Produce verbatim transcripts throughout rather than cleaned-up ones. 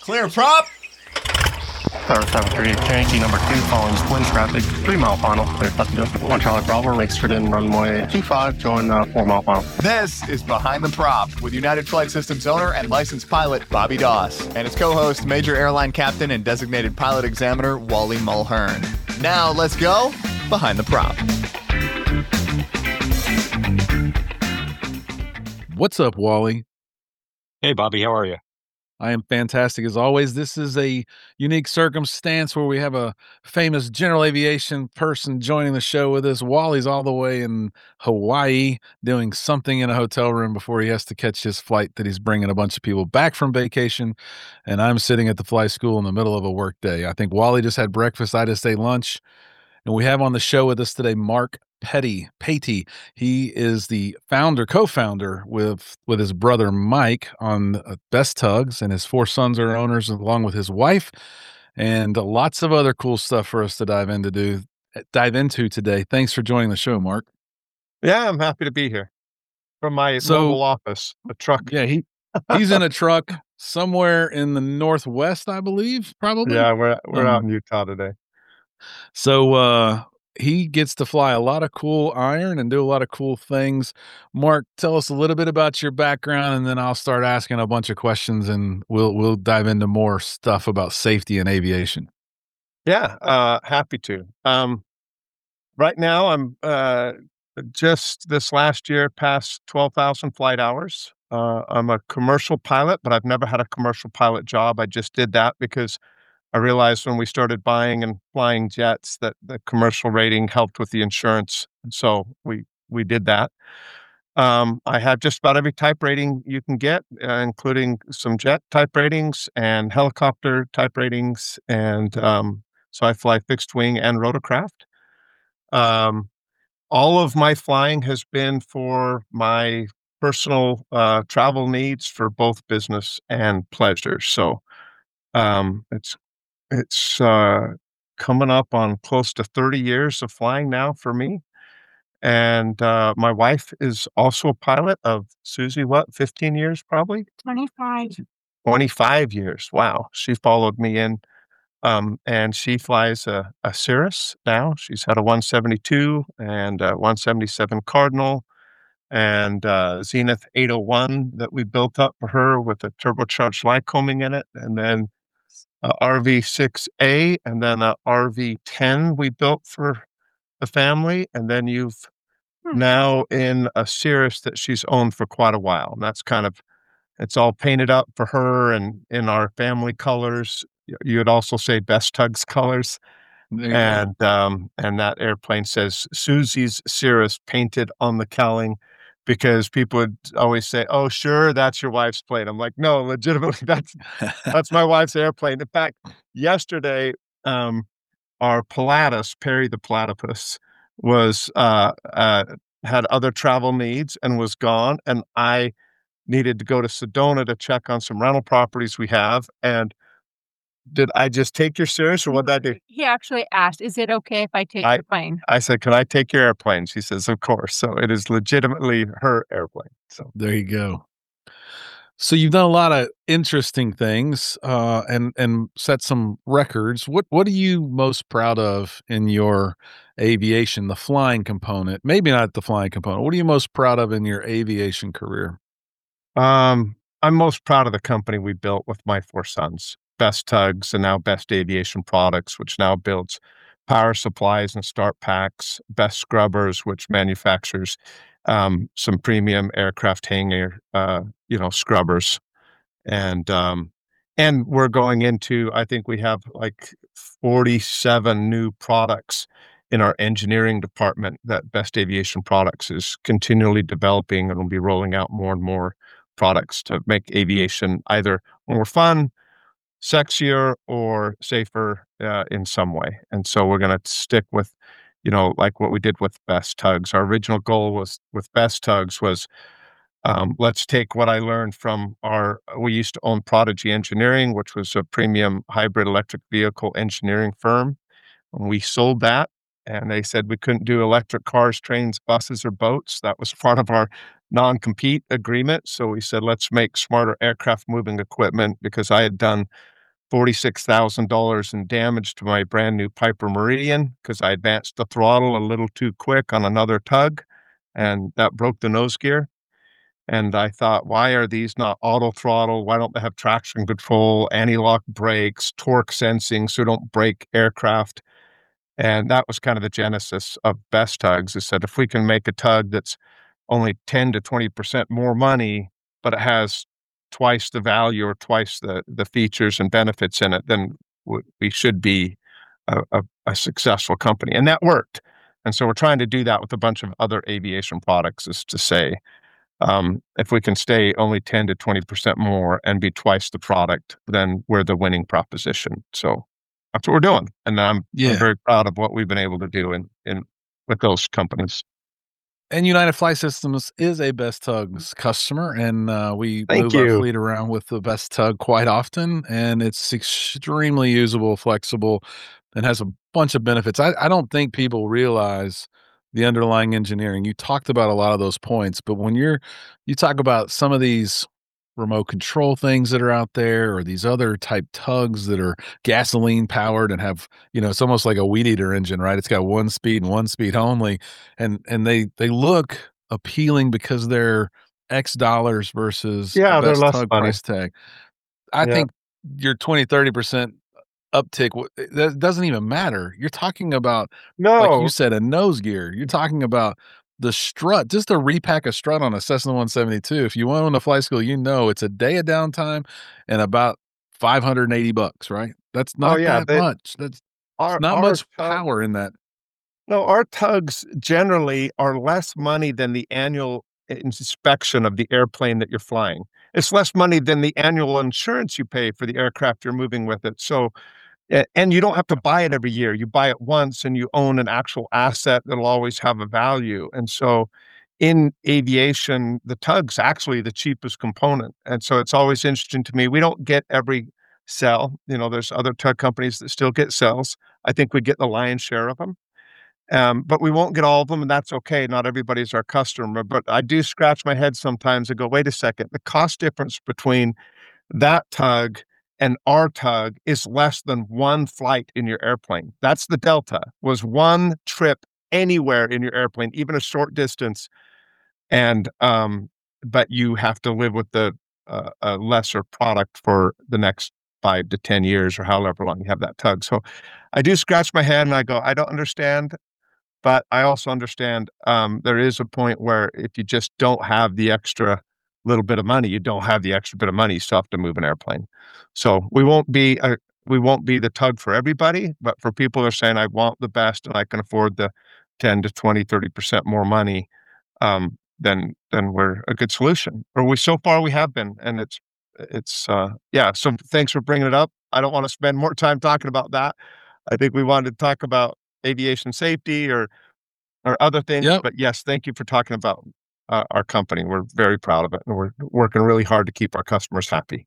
Clear prop. Tower seven three, Yankee number two, following wind traffic, three mile final, clear passenger. One Charlie Bravo, makes straight in runway two five, join uh, four mile final. This is Behind the Prop with United Flight Systems owner and licensed pilot Bobby Doss and his co-host, Major Airline Captain and designated pilot examiner Wally Mulhern. Now let's go Behind the Prop. What's up, Wally? Hey, Bobby, how are you? I am fantastic as always. This is a unique circumstance where we have a famous general aviation person joining the show with us. Wally's all the way in Hawaii doing something in a hotel room before he has to catch his flight that he's bringing a bunch of people back from vacation. And I'm sitting at the flight school in the middle of a work day. I think Wally just had breakfast. I just ate lunch. And we have on the show with us today Mark Petty. Patey. He is the founder, co-founder with with his brother Mike on uh, Best Tugs, and his four sons are owners along with his wife, and uh, lots of other cool stuff for us to dive into do dive into today. Thanks for joining the show, Mark. Yeah, I'm happy to be here from my So- mobile office, a truck. Yeah, he he's in a truck somewhere in the Northwest, I believe, probably. Yeah, we're we're Um, out in Utah today. So uh, he gets to fly a lot of cool iron and do a lot of cool things. Mark, tell us a little bit about your background, and then I'll start asking a bunch of questions, and we'll we'll dive into more stuff about safety and aviation. Yeah, uh, happy to. Um, right now, I'm uh, just this last year past twelve thousand flight hours. Uh, I'm a commercial pilot, but I've never had a commercial pilot job. I just did that because I realized when we started buying and flying jets that the commercial rating helped with the insurance. And so we we did that. Um, I have just about every type rating you can get, uh, including some jet type ratings and helicopter type ratings. And um, so I fly fixed wing and rotorcraft. Um, all of my flying has been for my personal uh, travel needs for both business and pleasure. So um, it's it's uh, coming up on close to thirty years of flying now for me. And uh, my wife is also a pilot of Susie, what, fifteen years probably? twenty-five. twenty-five years. Wow. She followed me in. Um, and she flies a, a Cirrus now. She's had a one seventy-two and a one seventy-seven Cardinal and uh Zenith eight oh one that we built up for her with a turbocharged Lycoming in it. And then a R V six A, and then a R V ten we built for the family. And then you've Hmm. now in a Cirrus that she's owned for quite a while. And that's kind of, it's all painted up for her and in our family colors. Y- You'd also say Best Tugs colors. There you go. And um, and that airplane says Susie's Cirrus painted on the cowling, because people would always say, "Oh, sure, that's your wife's plane." I'm like, "No, legitimately, that's that's my wife's airplane." In fact, yesterday, um, our Pilatus, Perry the platypus, was uh, uh, had other travel needs and was gone, and I needed to go to Sedona to check on some rental properties we have. And did I just take your Cirrus, or what did I do? He actually asked, "Is it okay if I take I- your plane?" I said, "Can I take your airplane?" She says, "Of course." So it is legitimately her airplane. So There you go. So you've done a lot of interesting things uh, and and set some records. What what are you most proud of in your aviation, the flying component? Maybe not the flying component. What are you most proud of in your aviation career? um, I'm most proud of the company we built with my four sons, Best Tugs and now Best Aviation Products, which now builds power supplies and start packs, Best Scrubbers, which manufactures um, some premium aircraft hangar, uh, you know, scrubbers. And um, and we're going into, I think we have like forty-seven new products in our engineering department that Best Aviation Products is continually developing, and will be rolling out more and more products to make aviation either more fun, sexier, or safer uh, in some way. And so we're going to stick with, you know, like what we did with Best Tugs. Our original goal was with Best Tugs was um, let's take what I learned from our, we used to own Prodigy Engineering, which was a premium hybrid electric vehicle engineering firm. And we sold that, and they said we couldn't do electric cars, trains, buses, or boats. That was part of our non-compete agreement. So we said, let's make smarter aircraft moving equipment, because I had done forty-six thousand dollars in damage to my brand new Piper Meridian because I advanced the throttle a little too quick on another tug, and that broke the nose gear. And I thought, why are these not auto throttle? Why don't they have traction control, anti-lock brakes, torque sensing so don't break aircraft? And that was kind of the genesis of Best Tugs, is that if we can make a tug that's only ten to twenty percent more money, but it has twice the value or twice the, the features and benefits in it, then w- we should be a, a, a successful company. And that worked. And so we're trying to do that with a bunch of other aviation products, is to say, um, if we can stay only ten to twenty percent more and be twice the product, then we're the winning proposition. So that's what we're doing. And I'm, Yeah. I'm very proud of what we've been able to do in, in with those companies. And United Flight Systems is a Best Tugs customer, and uh, we Thank move our you. fleet around with the Best Tug quite often, and it's extremely usable, flexible, and has a bunch of benefits. I, I don't think people realize the underlying engineering. You talked about a lot of those points, but when you're you talk about some of these remote control things that are out there, or these other type tugs that are gasoline powered and have, you know, it's almost like a weed eater engine, right? It's got one speed and one speed only, and and they they look appealing because they're X dollars versus a Yeah, they're Best less Tug money. price tag. I Yeah. think your twenty, thirty percent uptick, w- that doesn't even matter. You're talking about, like No, you said, a nose gear. You're talking about the strut, just to repack a strut on a Cessna one seventy-two. If you went on a flight school, you know it's a day of downtime and about five hundred eighty bucks, right? That's oh not yeah, that they, much. That's our not our much tug, power in that. no, our tugs generally are less money than the annual inspection of the airplane that you're flying. It's less money than the annual insurance you pay for the aircraft you're moving with it. So, a- and you don't have to buy it every year. You buy it once and you own an actual asset that'll always have a value. And so in aviation, the tug's actually the cheapest component. And so it's always interesting to me. We don't get every cell. You know, there's other tug companies that still get cells. I think we get the lion's share of them. Um, but we won't get all of them, and that's okay. Not everybody's our customer. But I do scratch my head sometimes and go, wait a second, the cost difference between that tug and our tug is less than one flight in your airplane. That's the delta, was one trip anywhere in your airplane, even a short distance. And um, but you have to live with the uh, a lesser product for the next five to ten years or however long you have that tug. So I do scratch my head and I go, I don't understand. But I also understand um, there is a point where if you just don't have the extra little bit of money, you don't have the extra bit of money, you still have to move an airplane. So we won't be a, we won't be the tug for everybody, but for people that are saying I want the best and I can afford the ten to twenty, thirty percent more money, um, then then we're a good solution. Or we so far we have been, and it's it's uh, yeah. So thanks for bringing it up. I don't want to spend more time talking about that. I think we wanted to talk about aviation safety or or other things. Yep. But yes, thank you for talking about uh, our company. We're very proud of it, and we're working really hard to keep our customers happy.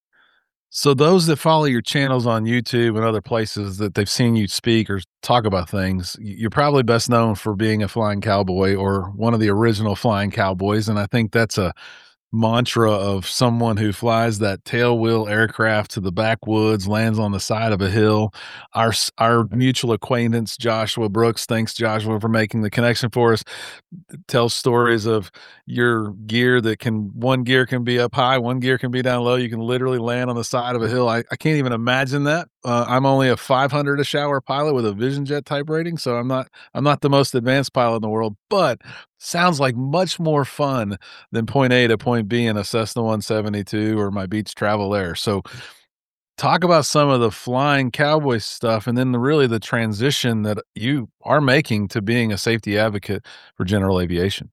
So those that follow your channels on YouTube and other places that they've seen you speak or talk about things, y- you're probably best known for being a flying cowboy or one of the original flying cowboys. And I think that's a mantra of someone who flies that tailwheel aircraft to the backwoods, lands on the side of a hill. Our s- our mutual acquaintance Joshua Brooks, thanks Joshua for making the connection for us, tells stories of your gear that can one gear can be up high, one gear can be down low. You can literally land on the side of a hill. I, I can't even imagine that. Uh, I'm only a five hundred a shower pilot with a Vision Jet type rating, so I'm not I'm not the most advanced pilot in the world, but sounds like much more fun than point A to point B in a Cessna one seventy-two or my Beach Travel Air. So talk about some of the flying cowboy stuff and then the, really the transition that you are making to being a safety advocate for general aviation.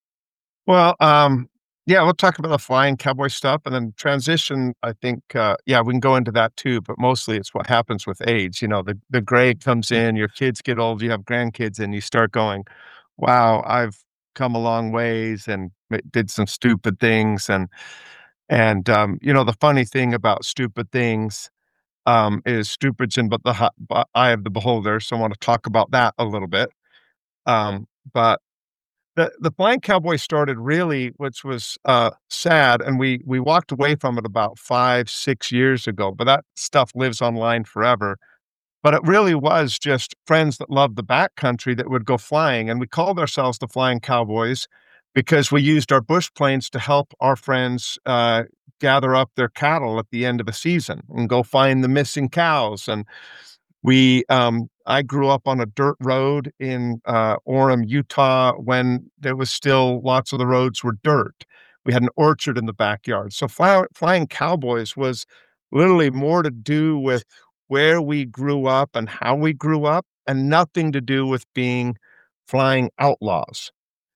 Well, um, yeah, we'll talk about the flying cowboy stuff and then transition. I think, uh, yeah, we can go into that too, but mostly it's what happens with age. You know, the, the gray comes in, your kids get old, you have grandkids, and you start going, wow, I've come a long ways and ma- did some stupid things. And, and, um, you know, the funny thing about stupid things, um, is stupid's in but the hi- bu- eye of the beholder. So I want to talk about that a little bit. Um, but the the Flying Cowboy started really, which was uh, sad, and we we walked away from it about five, six years ago. But that stuff lives online forever. But it really was just friends that loved the backcountry that would go flying, and we called ourselves the Flying Cowboys because we used our bush planes to help our friends uh, gather up their cattle at the end of a season and go find the missing cows. And we, um, I grew up on a dirt road in uh, Orem, Utah, when there was still lots of the roads were dirt. We had an orchard in the backyard. So fly, Flying Cowboys was literally more to do with where we grew up and how we grew up, and nothing to do with being flying outlaws.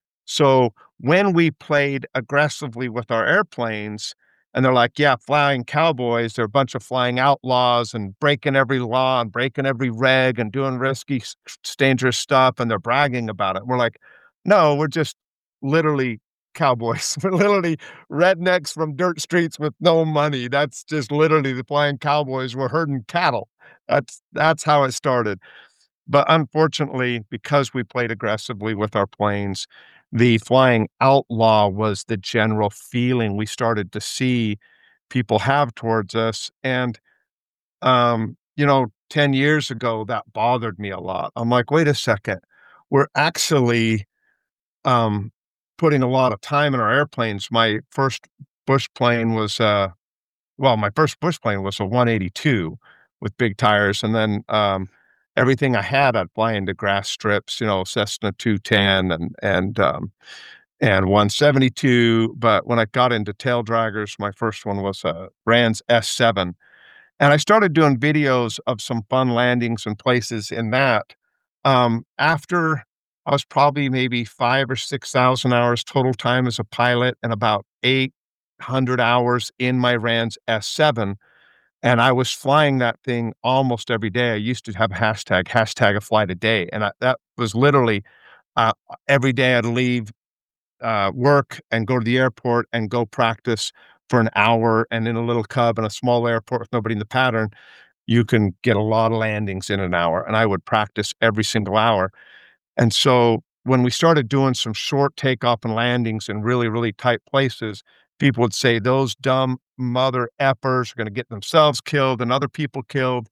So when we played aggressively with our airplanes, and they're like, yeah, Flying Cowboys, they're a bunch of flying outlaws and breaking every law and breaking every reg and doing risky, s- dangerous stuff, and they're bragging about it. We're like, no, we're just literally cowboys. We're literally rednecks from dirt streets with no money. That's just literally the Flying Cowboys. We're herding cattle. That's that's how it started. But unfortunately, because we played aggressively with our planes, the flying outlaw was the general feeling we started to see people have towards us. And, um, you know, ten years ago, that bothered me a lot. I'm like, wait a second. We're actually um, putting a lot of time in our airplanes. My first bush plane was, uh, well, my first bush plane was a one eighty-two with big tires. And then, um, everything I had, I'd fly into grass strips, you know, Cessna two ten and, and, um, and one seventy-two. But when I got into tail draggers, my first one was a Rans S seven. And I started doing videos of some fun landings and places in that. Um, after I was probably maybe five or six thousand hours total time as a pilot and about eight hundred hours in my Rans S seven, and I was flying that thing almost every day. I used to have a hashtag, hashtag a flight a day, and I, that was literally uh, every day I'd leave uh, work and go to the airport and go practice for an hour. And in a little cub in a small airport with nobody in the pattern, you can get a lot of landings in an hour. And I would practice every single hour. And so when we started doing some short takeoff and landings in really, really tight places, people would say, those dumb mother effers are going to get themselves killed and other people killed.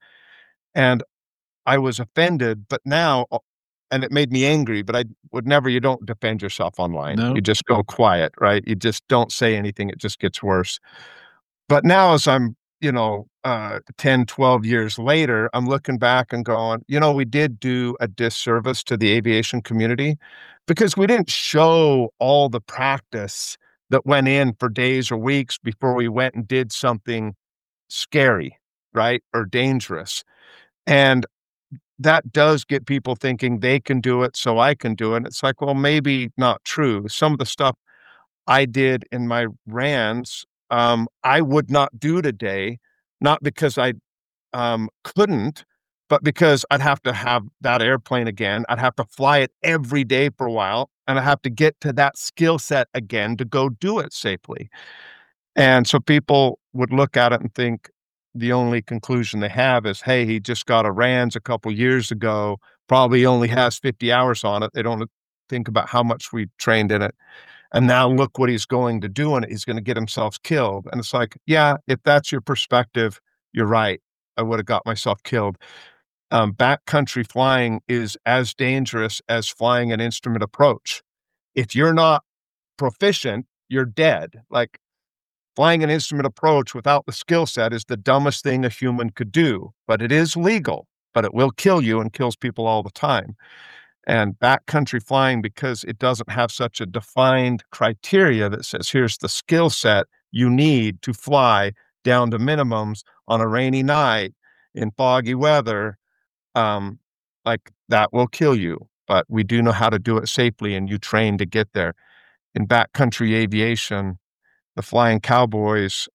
And I was offended, but now, uh, and it made me angry, but I would never, you don't defend yourself online. No. You just go quiet, right? You just don't say anything. It just gets worse. But now as I'm, you know, uh, ten, twelve years later, I'm looking back and going, you know, we did do a disservice to the aviation community because we didn't show all the practice that went in for days or weeks before we went and did something scary, right? Or dangerous. And that does get people thinking they can do it, so I can do it. It's like, well, maybe not true. Some of the stuff I did in my Rans, um, I would not do today, not because I um, couldn't, but because I'd have to have that airplane again. I'd have to fly it every day for a while, and I have to get to that skill set again to go do it safely. And so people would look at it and think the only conclusion they have is, hey, he just got a Rans a couple years ago, probably only has fifty hours on it. They don't think about how much we trained in it. And now look what he's going to do in it. He's going to get himself killed. And it's like, yeah, if that's your perspective, you're right. I would have got myself killed. Um, backcountry flying is as dangerous as flying an instrument approach. If you're not proficient, you're dead. Like, flying an instrument approach without the skill set is the dumbest thing a human could do, but it is legal, but it will kill you and kills people all the time. And backcountry flying, because it doesn't have such a defined criteria that says, here's the skill set you need to fly down to minimums on a rainy night in foggy weather, um, like that will kill you. But we do know how to do it safely, and you train to get there. In backcountry aviation, the Flying Cowboys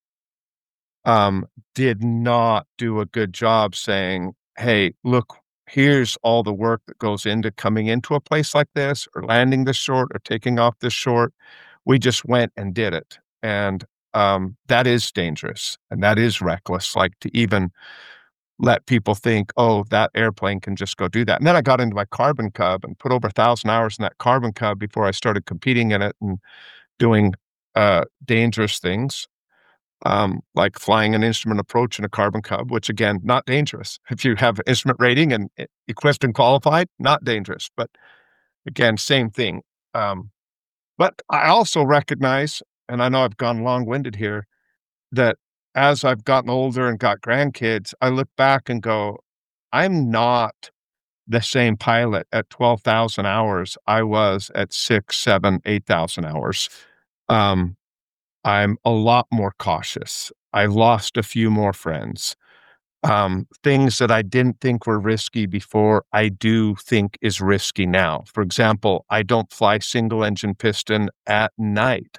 um, did not do a good job saying, hey, look, here's all the work that goes into coming into a place like this or landing this short or taking off this short. We just went and did it. And um, that is dangerous and that is reckless. Like, to even let people think, oh, that airplane can just go do that. And then I got into my Carbon Cub and put over a thousand hours in that Carbon Cub before I started competing in it and doing uh, dangerous things, um, like flying an instrument approach in a Carbon Cub, which again, not dangerous. If you have instrument rating and equipped and qualified, not dangerous. But again, same thing. Um, but I also recognize, and I know I've gone long-winded here, that as I've gotten older and got grandkids, I look back and go, I'm not the same pilot at twelve thousand hours I was at six, seven, eight thousand hours. Um, I'm a lot more cautious. I lost a few more friends. Um, things that I didn't think were risky before, I do think is risky now. For example, I don't fly single engine piston at night.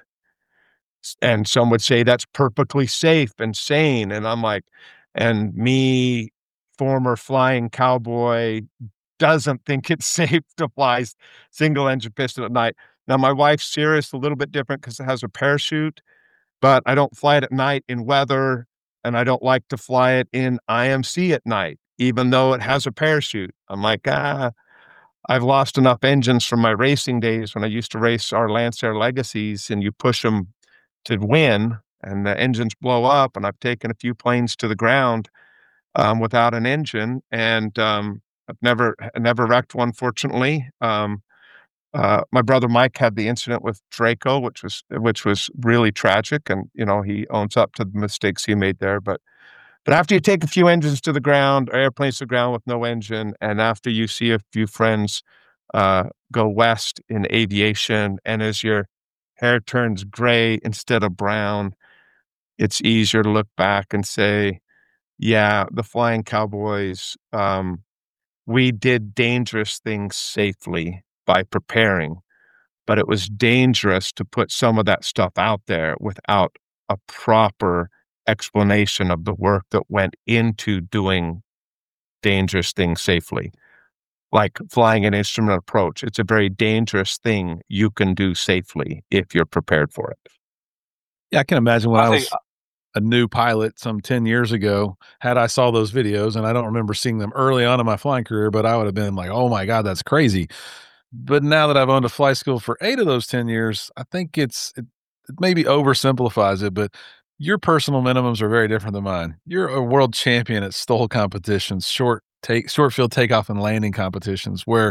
And some would say that's perfectly safe and sane. And I'm like, and me, former flying cowboy, doesn't think it's safe to fly single engine piston at night. Now, my wife's Cirrus a little bit different because it has a parachute, but I don't fly it at night in weather, and I don't like to fly it in I M C at night, even though it has a parachute. I'm like, ah, I've lost enough engines from my racing days when I used to race our Lancer Legacies, and you push them to win, and the engines blow up, and I've taken a few planes to the ground um, without an engine, and um, I've never never wrecked one, fortunately. Um, uh, my brother Mike had the incident with Draco, which was which was really tragic, and you know he owns up to the mistakes he made there. But but after you take a few engines to the ground, or airplanes to the ground with no engine, and after you see a few friends uh, go west in aviation, and as your hair turns gray instead of brown, it's easier to look back and say, yeah, the Flying Cowboys, um, we did dangerous things safely by preparing, but it was dangerous to put some of that stuff out there without a proper explanation of the work that went into doing dangerous things safely. Like flying an instrument approach. It's a very dangerous thing you can do safely if you're prepared for it. Yeah, I can imagine when I, I was think a new pilot some ten years ago, had I saw those videos, and I don't remember seeing them early on in my flying career, but I would have been like, oh my God, that's crazy. But now that I've owned a flight school for eight of those ten years, I think it's, it, it maybe oversimplifies it, but your personal minimums are very different than mine. You're a world champion at STOL competitions, short take, short field takeoff and landing competitions, where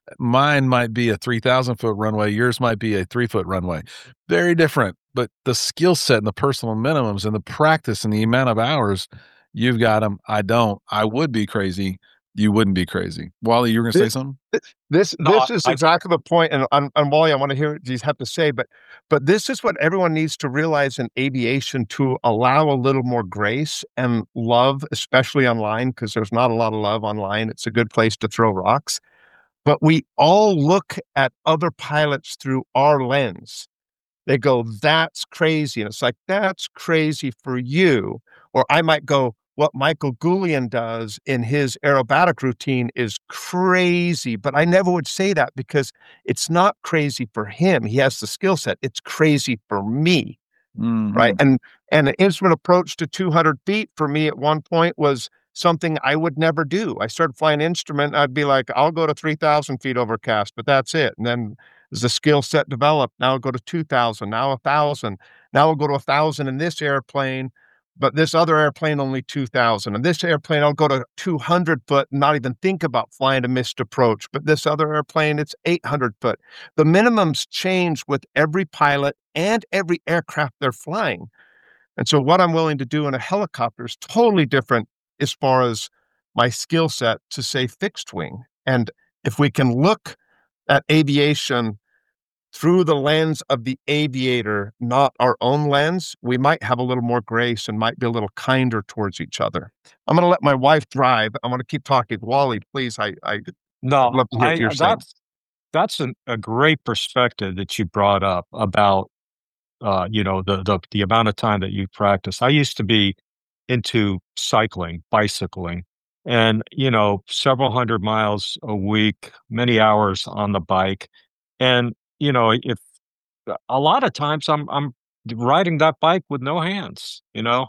mine might be a three thousand foot runway. Yours might be a three foot runway. Very different, but the skill set and the personal minimums and the practice and the amount of hours, you've got them. I don't. I would be crazy. You wouldn't be crazy. Wally, you were going to say something? This No, this is I- exactly the point, and, and, and Wally, I want to hear what you have to say, but but this is what everyone needs to realize in aviation to allow a little more grace and love, especially online, because there's not a lot of love online. It's a good place to throw rocks. But we all look at other pilots through our lens. They go, that's crazy. And it's like, that's crazy for you. Or I might go, what Michael Goulian does in his aerobatic routine is crazy. But I never would say that because it's not crazy for him. He has the skill set. It's crazy for me. Mm-hmm. Right. And and the instrument approach to two hundred feet for me at one point was something I would never do. I started flying instrument. I'd be like, I'll go to three thousand feet overcast, but that's it. And then as the skill set developed, now I'll go to two thousand, now one thousand. Now I'll go to one thousand in this airplane, but this other airplane only two thousand. And this airplane, I'll go to two hundred foot and not even think about flying a missed approach. But this other airplane, it's eight hundred foot. The minimums change with every pilot and every aircraft they're flying. And so what I'm willing to do in a helicopter is totally different as far as my skill set to say fixed wing. And if we can look at aviation through the lens of the aviator, not our own lens, we might have a little more grace and might be a little kinder towards each other. I'm going to let my wife drive. I'm going to keep talking. Wally, please, I, I No, I'd love to hear I, what you're saying. that's that's an, a great perspective that you brought up about uh, you know the, the the amount of time that you practice. I used to be into cycling, bicycling, and you know several hundred miles a week, many hours on the bike, and you know if a lot of times I'm I'm riding that bike with no hands, you know,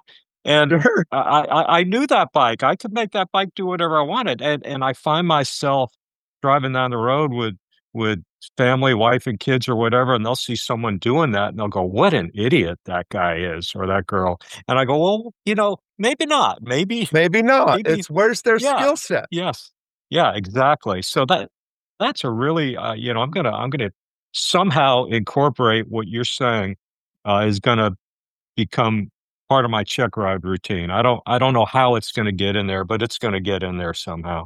And Sure. I, I, I knew that bike. I could make that bike do whatever I wanted. And and I find myself driving down the road with with family, wife and kids or whatever, and they'll see someone doing that and they'll go, "What an idiot that guy is or that girl." And I go, "Well, you know, maybe not. Maybe Maybe not. maybe It's where's their yeah. skill set? Yes. Yeah, exactly. So that that's a really uh, you know, I'm gonna I'm gonna somehow incorporate what you're saying uh, is gonna become part of my check ride routine. I don't I don't know how it's gonna get in there, but it's gonna get in there somehow.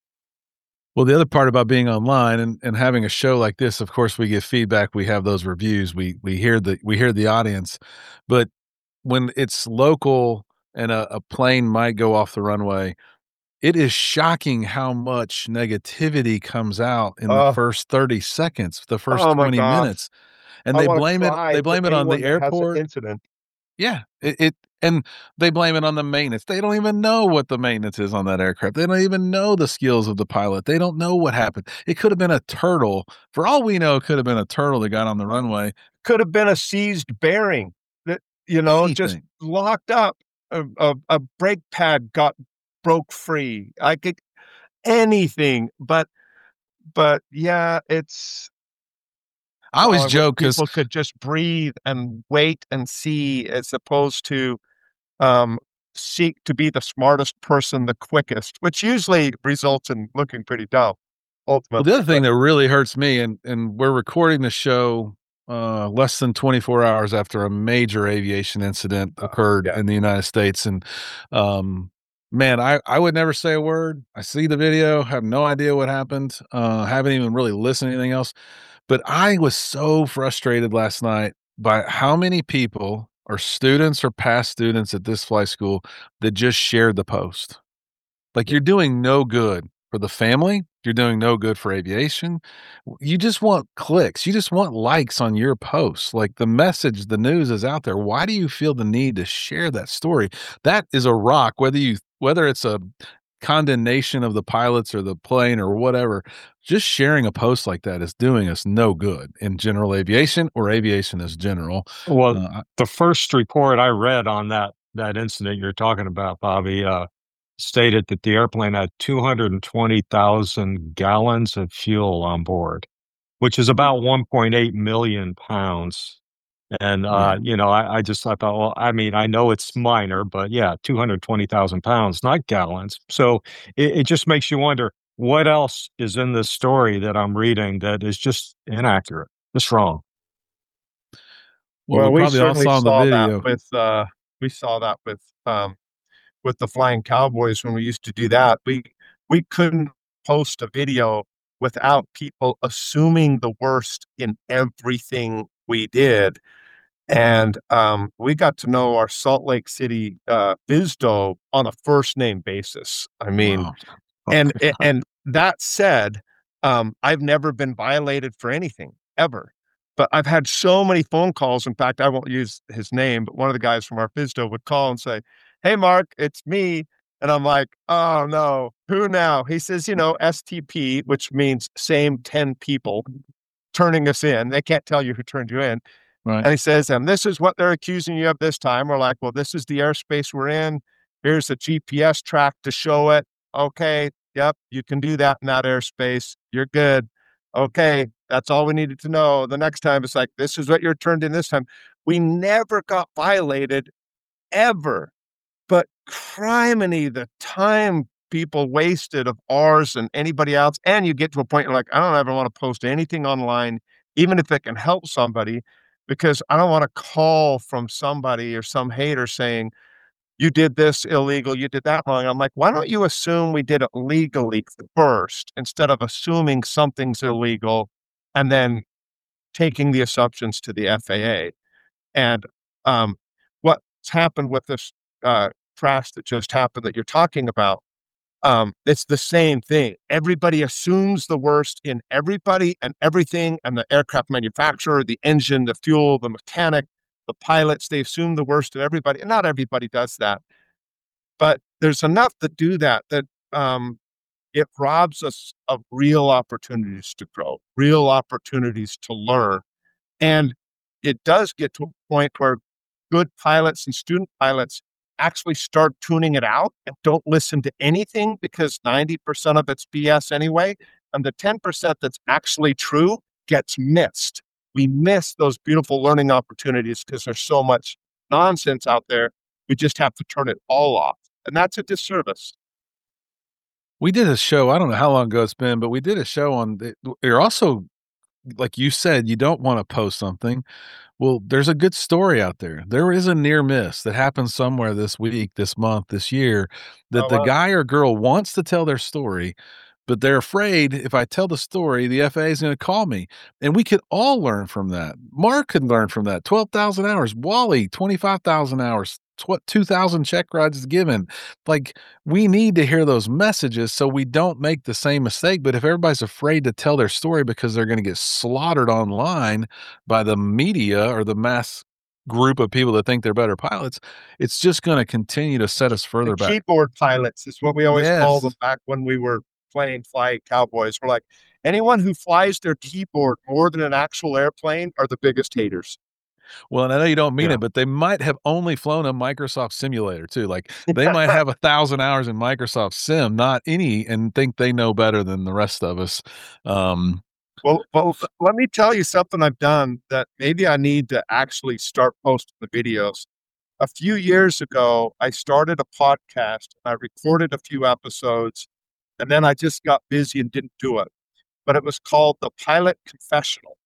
Well, the other part about being online and, and having a show like this, of course, we get feedback. We have those reviews. We we hear the we hear the audience, but when it's local and a, a plane might go off the runway, it is shocking how much negativity comes out in the Oh, first thirty seconds, the first oh my twenty gosh. minutes, and I they want to blame it. cry They for blame it on anyone the that has an airport. incident. Yeah, it, it and they blame it on the maintenance. They don't even know what the maintenance is on that aircraft. They don't even know the skills of the pilot. They don't know what happened. It could have been a turtle. For all we know, it could have been a turtle that got on the runway. Could have been a seized bearing that, you know, just Anything. locked up. A, a, a brake pad got broke free. I could anything, but but yeah, it's I oh, always I wish joke because people could just breathe and wait and see as opposed to um seek to be the smartest person the quickest, which usually results in looking pretty dumb well, the ultimately. other thing But that really hurts me, and and we're recording the show uh, less than twenty-four hours after a major aviation incident uh, occurred yeah. in the United States, and um, man, I I would never say a word. I see the video, have no idea what happened, uh, haven't even really listened to anything else. But I was so frustrated last night by how many people are students or past students at this flight school that just shared the post. Like, you're doing no good for the family. You're doing no good for aviation. You just want clicks. You just want likes on your posts. Like, the message, the news is out there. Why do you feel the need to share that story? That is a rock, whether you whether it's a condemnation of the pilots or the plane or whatever. Just sharing a post like that is doing us no good in general aviation or aviation as general. Well, Uh, the first report I read on that that incident you're talking about, Bobby, uh, stated that the airplane had two hundred twenty thousand gallons of fuel on board, which is about one point eight million pounds. And, yeah. uh, you know, I, I just I thought, well, I mean, I know it's minor, but yeah, two hundred twenty thousand pounds, not gallons. So it, it just makes you wonder what else is in this story that I'm reading that is just inaccurate, just wrong. Well, we Well, we probably all certainly saw the saw that video. with uh we saw that with um with the Flying Cowboys when we used to do that. We we couldn't post a video without people assuming the worst in everything we did. And um, we got to know our Salt Lake City uh, Bizdo on a first name basis. I mean, Wow. and a- and that said, um, I've never been violated for anything ever. But I've had so many phone calls. In fact, I won't use his name, but one of the guys from our Bizdo would call and say, "Hey, Mark, it's me." And I'm like, "Oh no, who now?" He says, "You know, S T P, which means same ten people turning us in. They can't tell you who turned you in." Right. And he says, "And this is what they're accusing you of this time." We're like, "Well, this is the airspace we're in. Here's a G P S track to show it. Okay, yep, you can do that in that airspace. You're good. Okay, that's all we needed to know." The next time it's like, "This is what you're turned in this time." We never got violated ever. But criminy, the time people wasted of ours and anybody else. And you get to a point you're like, I don't ever want to post anything online, even if it can help somebody, because I don't want to call from somebody or some hater saying, "You did this illegal, you did that wrong." I'm like, why don't you assume we did it legally first instead of assuming something's illegal and then taking the assumptions to the F A A? And um, what's happened with this uh, crash that just happened that you're talking about, um, it's the same thing. Everybody assumes the worst in everybody and everything, and the aircraft manufacturer, the engine, the fuel, the mechanic, the pilots, they assume the worst in everybody. And not everybody does that. But there's enough that do that, that um, it robs us of real opportunities to grow, real opportunities to learn. And it does get to a point where good pilots and student pilots actually start tuning it out and don't listen to anything because ninety percent of it's B S anyway. And the ten percent that's actually true gets missed. We miss those beautiful learning opportunities because there's so much nonsense out there. We just have to turn it all off. And that's a disservice. We did a show, I don't know how long ago it's been, but we did a show on the, you're also, like you said, you don't want to post something. Well, there's a good story out there. There is a near miss that happened somewhere this week, this month, this year, that Oh, the wow. guy or girl wants to tell their story, but they're afraid if I tell the story, the F A A is going to call me. And we could all learn from that. Mark could learn from that. twelve thousand hours. Wally, twenty-five thousand hours. Tw- two thousand check rides given. Like, we need to hear those messages so we don't make the same mistake. But if everybody's afraid to tell their story because they're going to get slaughtered online by the media or the mass group of people that think they're better pilots, it's just going to continue to set us further The back. keyboard pilots is what we always call Yes. them back when we were playing Fly Cowboys. We're like, anyone who flies their keyboard more than an actual airplane are the biggest haters. Well, and I know you don't mean Yeah. it, but they might have only flown a Microsoft simulator too. Like, they might have a thousand hours in Microsoft Sim, not any, and think they know better than the rest of us. Um, Well, well, let me tell you something I've done that maybe I need to actually start posting the videos. A few years ago, I started a podcast. I recorded a few episodes, and then I just got busy and didn't do it. But it was called the Pilot Confessional.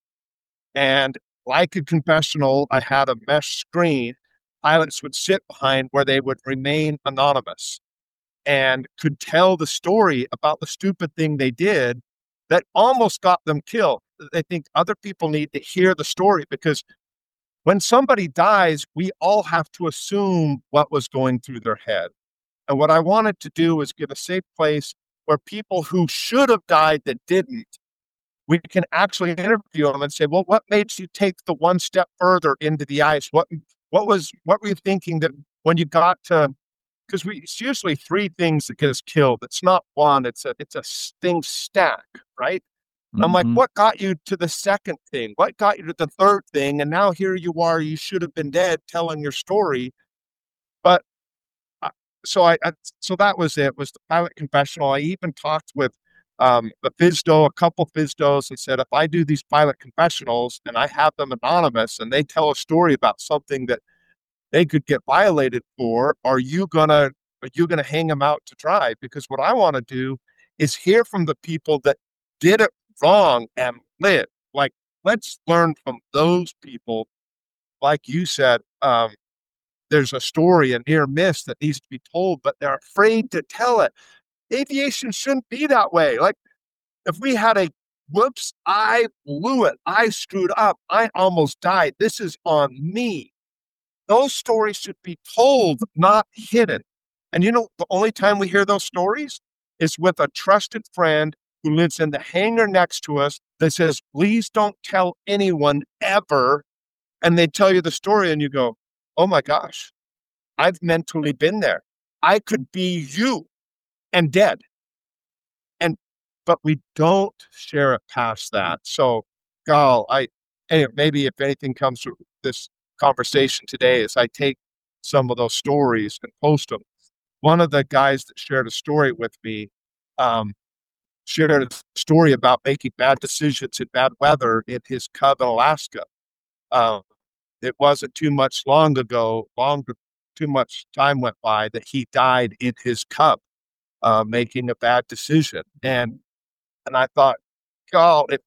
And like a confessional, I had a mesh screen pilots would sit behind where they would remain anonymous and could tell the story about the stupid thing they did that almost got them killed. I think other people need to hear the story because when somebody dies, we all have to assume what was going through their head. And what I wanted to do was give a safe place where people who should have died that didn't, we can actually interview them and say, well, what made you take the one step further into the ice? What, what was, what were you thinking that when you got to, because we, it's usually three things that get us killed. It's not one, it's a, it's a thing stack, right? Mm-hmm. I'm like, what got you to the second thing? What got you to the third thing? And now here you are, you should have been dead telling your story. But uh, so I, I, so that was it, was the Pilot Confessional. I even talked with um, the FISDO, a couple FISDOs, and said, if I do these pilot confessionals and I have them anonymous and they tell a story about something that they could get violated for, are you gonna, are you gonna hang them out to dry? Because what I want to do is hear from the people that did it wrong and live. Like, let's learn from those people. Like you said, um, there's a story, a near miss that needs to be told, but they're afraid to tell it. Aviation shouldn't be that way. Like, if we had a whoops, I blew it, I screwed up, I almost died, this is on me. Those stories should be told, not hidden. And you know, the only time we hear those stories is with a trusted friend who lives in the hangar next to us that says, please don't tell anyone ever. And they tell you the story and you go, oh my gosh, I've mentally been there. I could be you and dead. And, but we don't share it past that. So, Gal, I, hey, maybe if anything comes through this conversation today is I take some of those stories and post them. One of the guys that shared a story with me, um, shared a story about making bad decisions in bad weather in his Cub in Alaska. Um, it wasn't too much long ago, long too much time went by that he died in his Cub, uh, making a bad decision. And and I thought, God, if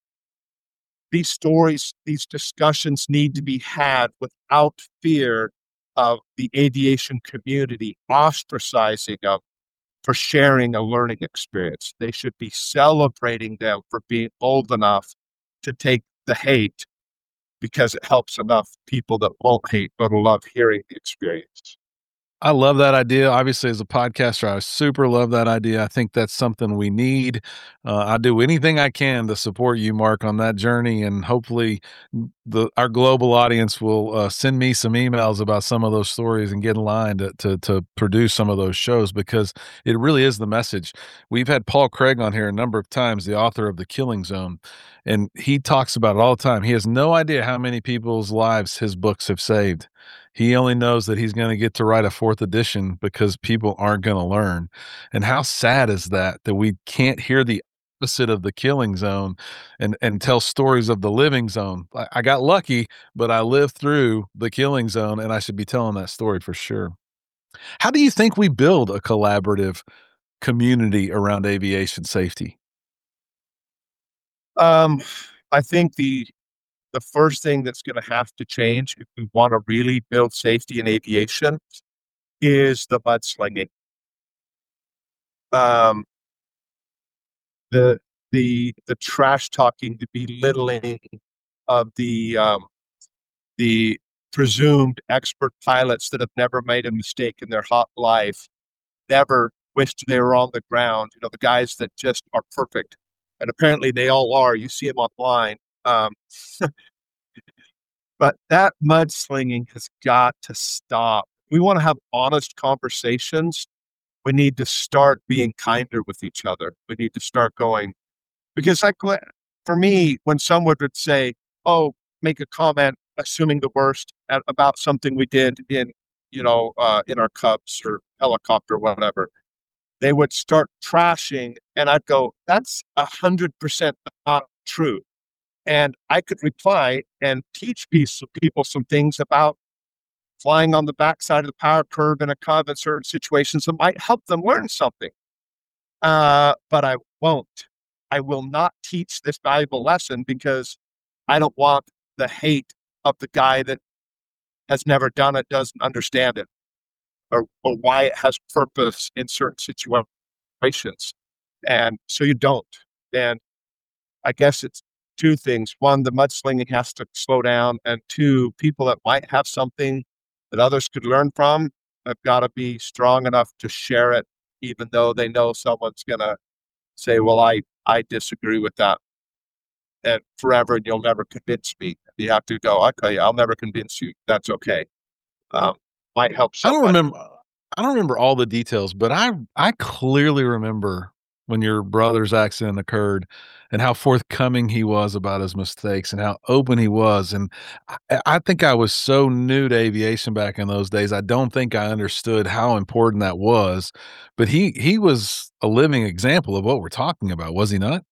these stories, these discussions need to be had without fear of the aviation community ostracizing them for sharing a learning experience. They should be celebrating them for being bold enough to take the hate because it helps enough people that won't hate but will love hearing the experience. I love that idea. Obviously, as a podcaster, I super love that idea. I think that's something we need. Uh, I do anything I can to support you, Mark, on that journey, and hopefully the our global audience will uh, send me some emails about some of those stories and get in line to, to to produce some of those shows because it really is the message. We've had Paul Craig on here a number of times, the author of The Killing Zone, and he talks about it all the time. He has no idea how many people's lives his books have saved. He only knows that he's going to get to write a fourth edition because people aren't going to learn. And how sad is that, that we can't hear the opposite of the killing zone and, and tell stories of the living zone. I, I got lucky, but I lived through the killing zone, and I should be telling that story for sure. How do you think we build a collaborative community around aviation safety? Um, I think the the first thing that's going to have to change if we want to really build safety in aviation is the mudslinging. Um, the the the trash talking, the belittling of the um, the presumed expert pilots that have never made a mistake in their hot life, never wished they were on the ground. You know, the guys that just are perfect, and apparently they all are. You see them online. Um, but that mudslinging has got to stop. We want to have honest conversations. We need to start being kinder with each other. We need to start going, because like for me, when someone would say, "Oh," make a comment, assuming the worst at, about something we did in, you know, uh, in our Cubs or helicopter, or whatever, they would start trashing, and I'd go, "That's a hundred percent not true." And I could reply and teach people some things about flying on the backside of the power curve in a Cub in certain situations that might help them learn something. Uh, but I won't. I will not teach this valuable lesson because I don't want the hate of the guy that has never done it, doesn't understand it, or, or why it has purpose in certain situations. And so you don't. And I guess it's two things. One, the mudslinging has to slow down. And two, people that might have something that others could learn from have got to be strong enough to share it, even though they know someone's going to say, "Well, I, I disagree with that." And forever, and you'll never convince me. You have to go, "Okay, I'll never convince you. That's okay." Um, might help I don't somebody. remember. I don't remember all the details, but I I clearly remember when your brother's accident occurred and how forthcoming he was about his mistakes and how open he was. And I, I think I was so new to aviation back in those days. I don't think I understood how important that was. But he he was a living example of what we're talking about, was he not?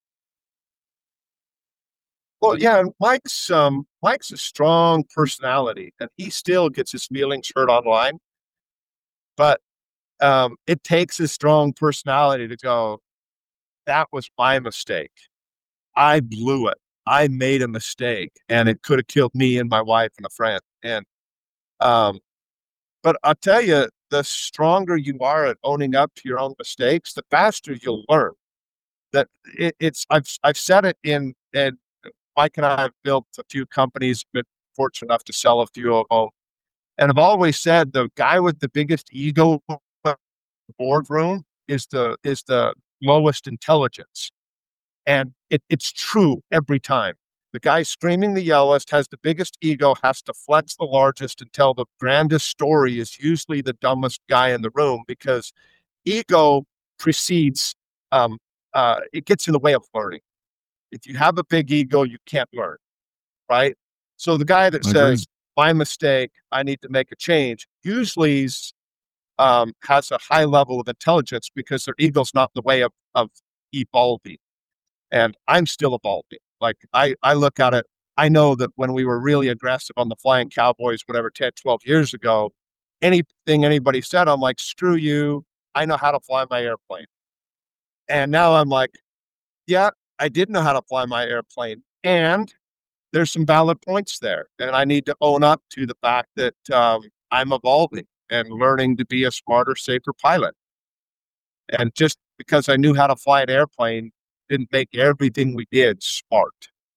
Well, yeah, Mike's um, Mike's a strong personality, and he still gets his feelings hurt online. But um, it takes a strong personality to go, "That was my mistake. I blew it. I made a mistake, and it could have killed me and my wife and a friend." And um, but I'll tell you, the stronger you are at owning up to your own mistakes, the faster you'll learn. That it, it's I've I've said it in and Mike and I have built a few companies, been fortunate enough to sell a few of them, and I've always said the guy with the biggest ego in the boardroom is the is the lowest intelligence. And it, it's true every time. The guy screaming the yellowest has the biggest ego, has to flex the largest and tell the grandest story, is usually the dumbest guy in the room, because ego precedes, um, uh, it gets in the way of learning. If you have a big ego, you can't learn, right? So the guy that I says, agree. "My mistake, I need to make a change," usually um, has a high level of intelligence because their ego's not in the way of, of evolving. And I'm still evolving. Like I, I look at it, I know that when we were really aggressive on the Flying Cowboys, whatever, ten, twelve years ago, anything anybody said, I'm like, "Screw you. I know how to fly my airplane." And now I'm like, yeah, I did know how to fly my airplane. And there's some valid points there. And I need to own up to the fact that um, I'm evolving and learning to be a smarter, safer pilot. And just because I knew how to fly an airplane didn't make everything we did smart.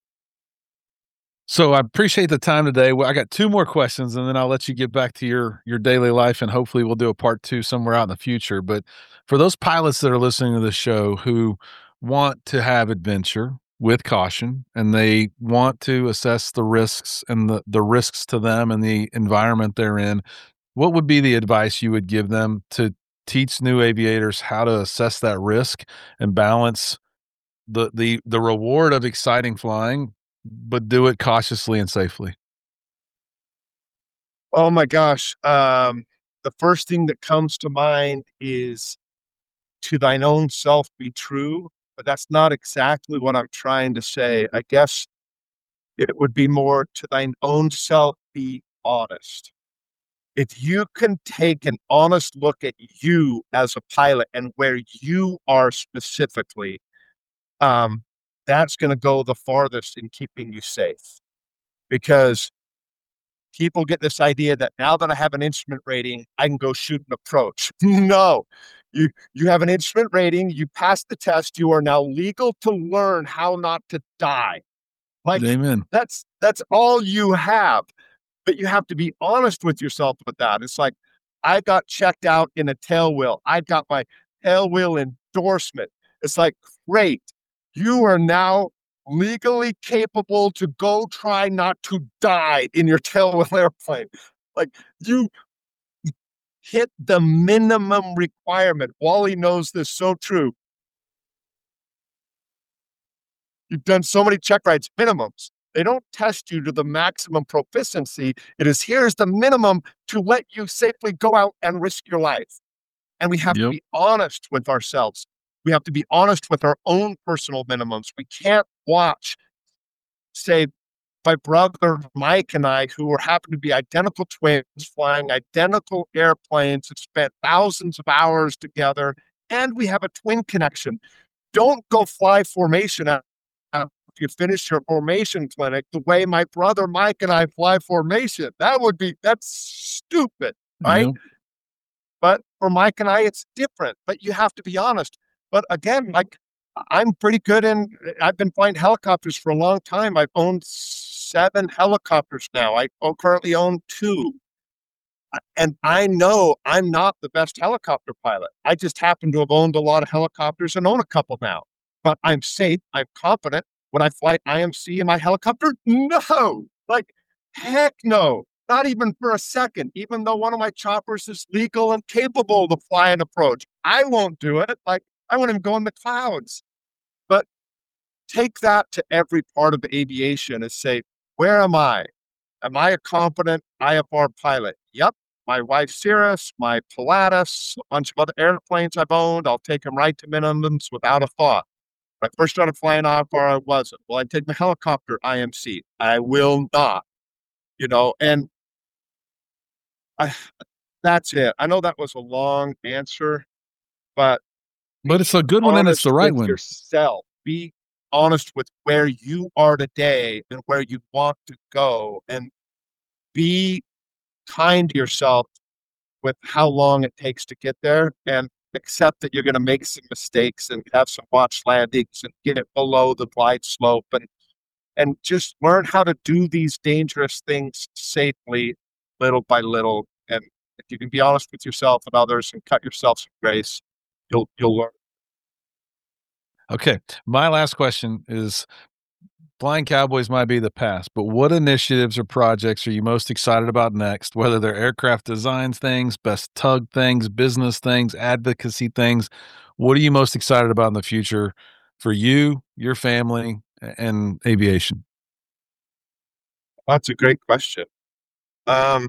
So I appreciate the time today. Well, I got two more questions, and then I'll let you get back to your your daily life, and hopefully we'll do a part two somewhere out in the future. But for those pilots that are listening to the show who want to have adventure with caution, and they want to assess the risks and the, the risks to them and the environment they're in, what would be the advice you would give them to teach new aviators how to assess that risk and balance the the the reward of exciting flying, but do it cautiously and safely? Oh my gosh. Um, the first thing that comes to mind is to thine own self be true, but that's not exactly what I'm trying to say. I guess it would be more to thine own self be honest. If you can take an honest look at you as a pilot and where you are specifically, um, that's going to go the farthest in keeping you safe. Because people get this idea that now that I have an instrument rating, I can go shoot an approach. No, you you have an instrument rating, you pass the test, you are now legal to learn how not to die. Like Amen. that's that's all you have. But you have to be honest with yourself with that. It's like, I got checked out in a tail wheel. I got my tail wheel endorsement. It's like, great. You are now legally capable to go try not to die in your tail wheel airplane. Like, you hit the minimum requirement. Wally knows this so true. You've done so many check rides, minimums. They don't test you to the maximum proficiency. It is, here's the minimum to let you safely go out and risk your life. And we have Yep. to be honest with ourselves. We have to be honest with our own personal minimums. We can't watch, say, my brother Mike and I, who were happen to be identical twins, flying identical airplanes and spent thousands of hours together, and we have a twin connection. Don't go fly formation out if you finish your formation clinic the way my brother Mike and I fly formation. That would be, that's stupid, right? Yep. But for Mike and I, it's different, but you have to be honest. But again, like, I'm pretty good in, I've been flying helicopters for a long time. I've owned seven helicopters now. I o- currently own two. And I know I'm not the best helicopter pilot. I just happen to have owned a lot of helicopters and own a couple now. But I'm safe. I'm confident. Would I fly I M C in my helicopter? No. Like, heck no. Not even for a second, even though one of my choppers is legal and capable to fly an approach. I won't do it. Like, I won't even go in the clouds. But take that to every part of aviation and say, where am I? Am I a competent I F R pilot? Yep. My wife, Cirrus, my Pilatus, a bunch of other airplanes I've owned, I'll take them right to minimums without a thought. When I first started flying I F R, I wasn't. Will I take my helicopter I M C? I will not. You know, and I, that's it. I know that was a long answer, but But it's a good one and it's honest the right with one. yourself. Be honest with where you are today and where you want to go, and be kind to yourself with how long it takes to get there, and accept that you're going to make some mistakes and have some watch landings and get it below the glide slope, and and just learn how to do these dangerous things safely, little by little. And if you can be honest with yourself and others and cut yourself some grace, you'll you'll learn. Okay. My last question is, Flying Cowboys might be the past, but what initiatives or projects are you most excited about next? Whether they're aircraft designs things, best tug things, business things, advocacy things. What are you most excited about in the future for you, your family, and aviation? That's a great question. Um,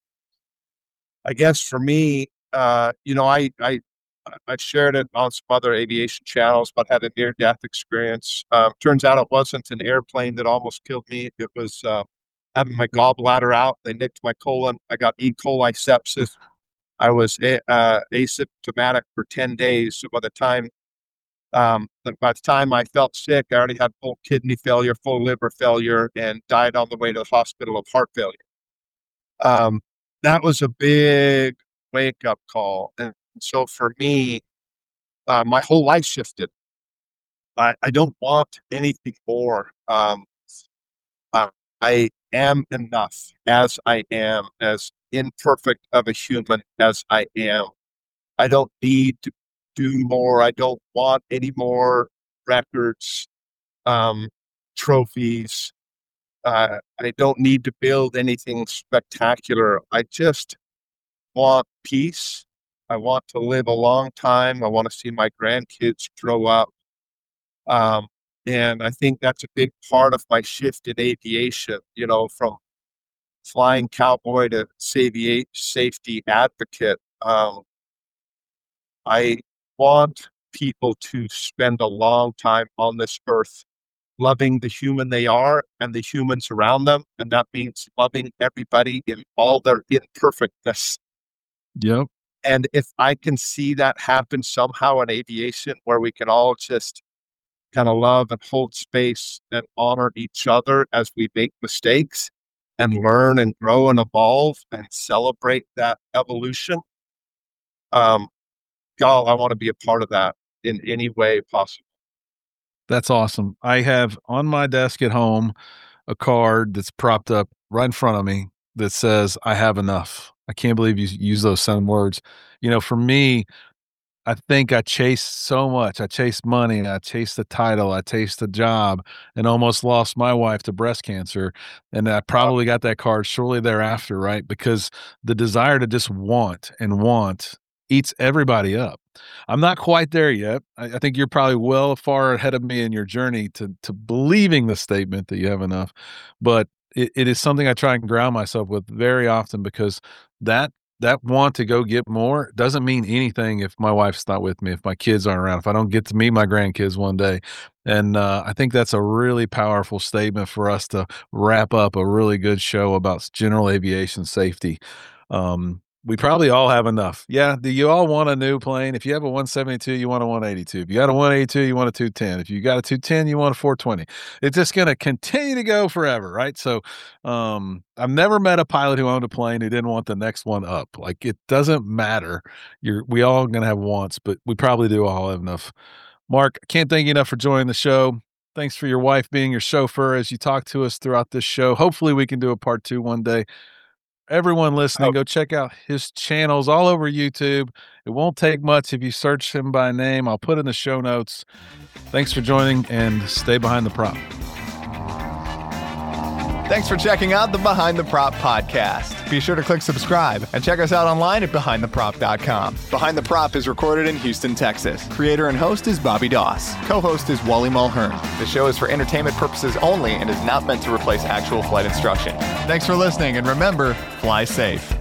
I guess for me, uh, you know, I I I shared it on some other aviation channels, but had a near death experience. Um, turns out it wasn't an airplane that almost killed me. It was uh, having my gallbladder out. They nicked my colon. I got E. coli sepsis. I was a- uh, asymptomatic for ten days. So by the time um, by the time I felt sick, I already had full kidney failure, full liver failure, and died on the way to the hospital of heart failure. Um, that was a big wake up call. And so for me, uh, my whole life shifted. I, I don't want anything more. Um, uh, I am enough as I am, as imperfect of a human as I am. I don't need to do more. I don't want any more records, um, trophies. Uh, I don't need to build anything spectacular. I just want peace. I want to live a long time. I want to see my grandkids grow up. Um, and I think that's a big part of my shift in aviation, you know, from flying cowboy to safety advocate, um, I want people to spend a long time on this earth loving the human they are and the humans around them. And that means loving everybody in all their imperfectness. Yep. And if I can see that happen somehow in aviation, where we can all just kind of love and hold space and honor each other as we make mistakes and learn and grow and evolve and celebrate that evolution, um, God, I want to be a part of that in any way possible. That's awesome. I have on my desk at home a card that's propped up right in front of me that says, I have enough. I can't believe you use those same words. You know, for me, I think I chased so much. I chased money. I chased the title. I chased the job and almost lost my wife to breast cancer. And I probably got that card shortly thereafter, right? Because the desire to just want and want eats everybody up. I'm not quite there yet. I, I think you're probably well far ahead of me in your journey to to believing the statement that you have enough. But it, it is something I try and ground myself with very often, because that that want to go get more doesn't mean anything if my wife's not with me, if my kids aren't around, if I don't get to meet my grandkids one day. And uh, I think that's a really powerful statement for us to wrap up a really good show about general aviation safety. Um, We probably all have enough. Yeah. Do you all want a new plane? If you have a one seventy-two, you want a one eighty-two. If you got a one eighty-two, you want a two ten. If you got a two ten, you want a four twenty. It's just going to continue to go forever, right? So um, I've never met a pilot who owned a plane who didn't want the next one up. Like, it doesn't matter. You're we all going to have wants, but we probably do all have enough. Mark, I can't thank you enough for joining the show. Thanks for your wife being your chauffeur as you talk to us throughout this show. Hopefully we can do a part two one day. Everyone listening, go check out his channels all over YouTube. It won't take much if you search him by name. I'll put in the show notes. Thanks for joining, and stay behind the prop. Thanks for checking out the Behind the Prop podcast. Be sure to click subscribe and check us out online at behind the prop dot com. Behind the Prop is recorded in Houston, Texas. Creator and host is Bobby Doss. Co-host is Wally Mulhern. The show is for entertainment purposes only and is not meant to replace actual flight instruction. Thanks for listening, and remember, fly safe.